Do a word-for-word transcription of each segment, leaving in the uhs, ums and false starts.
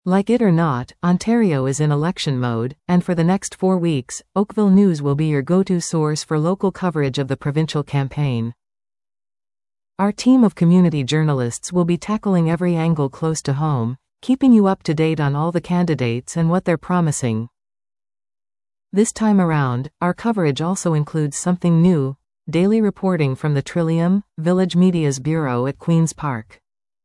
Like it or not, Ontario is in election mode, and for the next four weeks, Oakville News will be your go-to source for local coverage of the provincial campaign. Our team of community journalists will be tackling every angle close to home, keeping you up to date on all the candidates and what they're promising. This time around, our coverage also includes something new: daily reporting from the Trillium, Village Media's bureau at Queen's Park.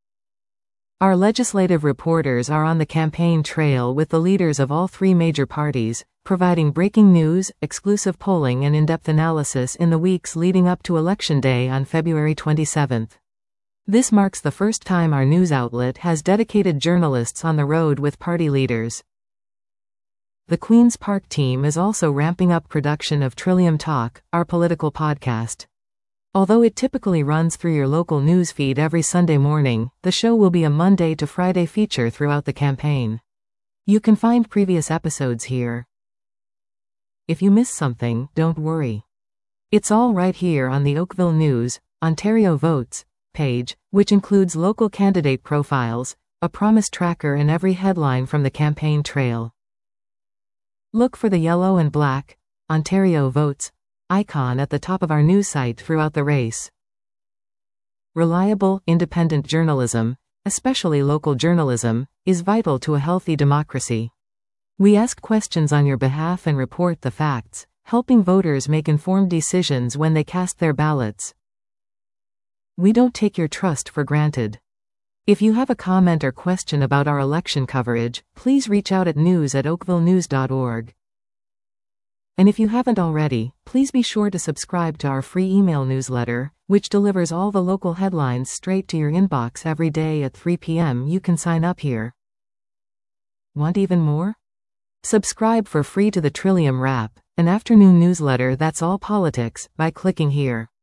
Our legislative reporters are on the campaign trail with the leaders of all three major parties, providing breaking news, exclusive polling and in-depth analysis in the weeks leading up to Election Day on February twenty-seventh. This marks the first time our news outlet has dedicated journalists on the road with party leaders. The Queen's Park team is also ramping up production of Trillium Talk, our political podcast. Although it typically runs through your local newsfeed every Sunday morning, the show will be a Monday to Friday feature throughout the campaign. You can find previous episodes here. If you miss something, don't worry. It's all right here on the Oakville News, Ontario Votes page, which includes local candidate profiles, a promise tracker and every headline from the campaign trail. Look for the yellow and black Ontario Votes icon at the top of our news site throughout the race. Reliable, independent journalism, especially local journalism, is vital to a healthy democracy. We ask questions on your behalf and report the facts, helping voters make informed decisions when they cast their ballots. We don't take your trust for granted. If you have a comment or question about our election coverage, please reach out at news at oakville news dot org. And if you haven't already, please be sure to subscribe to our free email newsletter, which delivers all the local headlines straight to your inbox every day at three p m You can sign up here. Want even more? Subscribe for free to the Trillium Wrap, an afternoon newsletter that's all politics, by clicking here.